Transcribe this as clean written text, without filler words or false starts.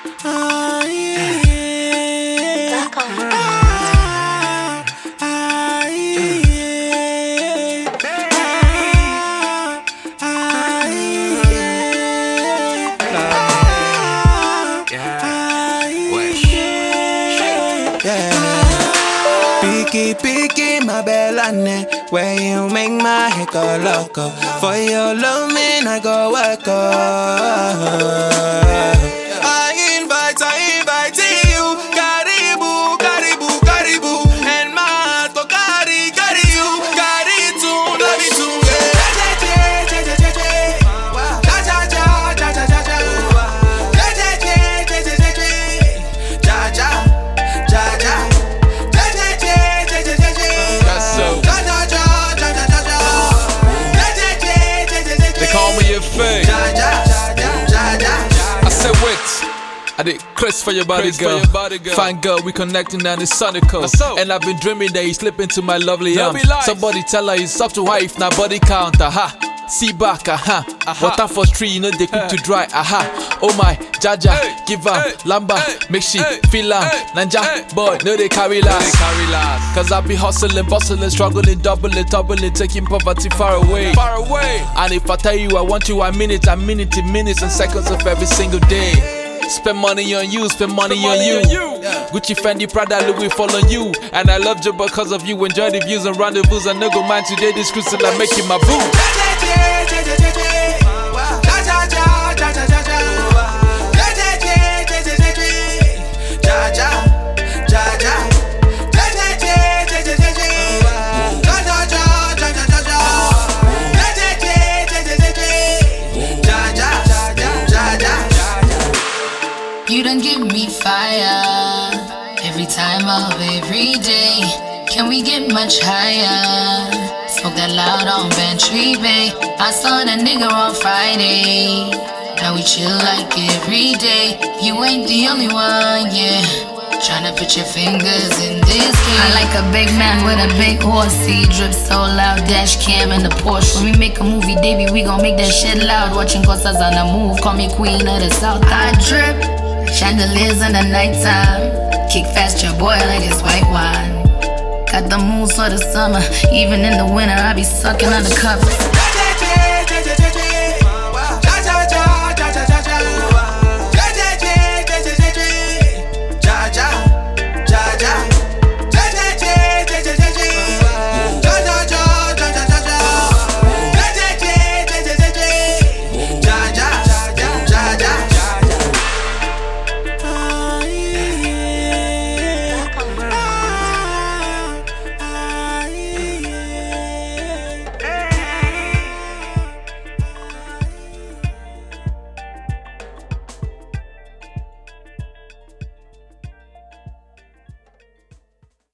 Picky, my bellane, where you make my head go loco. For your love, man, I go work I invite you, Karibu, and my heart go carry you, carry too, love you too. I said wait, I did Chris for your body girl. Fine girl, we connecting down the Sonical. And I've been dreaming that you slip into my lovely arms. Somebody tell her it's up to her if not body count. Aha, see back, aha. Water for tree, you know they quick to dry. Aha, oh my, Jaja, give her lamba, make she feel am. Nanja, boy, no they carry last. Cause I be hustling, bustling, struggling, doubling, taking poverty far away. And if I tell you I want you, I mean it in minutes and seconds of every single day. Spend money on you, spend money on you. Gucci, Fendi, Prada, Louis follow you. And I love you because of you. Enjoy the views and rendezvous. And no go mind today, this cruise till I make you my boo. You done give me fire every time of every day. Can we get much higher? Smoke that loud on Bantry Bay. I saw that nigga on Friday. Now we chill like every day. You ain't the only one, yeah. Tryna put your fingers in this game. I like a big man with a big horse. See drip so loud, dash cam in the Porsche. When we make a movie, baby, we gon' make that shit loud. Watching Costas on the move, call me queen of the south. I drip chandeliers in the nighttime. Kick fast your boy like it's white wine. Got the moves for the summer. Even in the winter, I be sucking on the covers.